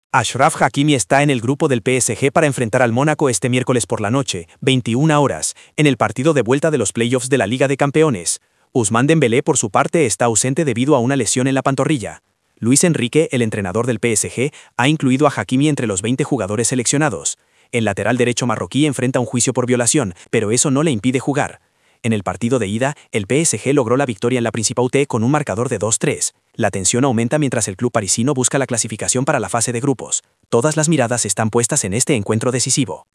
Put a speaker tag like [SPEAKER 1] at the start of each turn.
[SPEAKER 1] Achraf Hakimi está en el grupo del PSG para enfrentar al Mónaco este miércoles por la noche, 21 horas, en el partido de vuelta de los playoffs de la Liga de Campeones. Ousmane Dembélé, por su parte, está ausente debido a una lesión en la pantorrilla. Luis Enrique, el entrenador del PSG, ha incluido a Hakimi entre los 20 jugadores seleccionados. El lateral derecho marroquí enfrenta un juicio por violación, pero eso no le impide jugar. En el partido de ida, el PSG logró la victoria en la Principauté con un marcador de 2-3. La tensión aumenta mientras el club parisino busca la clasificación para la fase de grupos. Todas las miradas están puestas en este encuentro decisivo.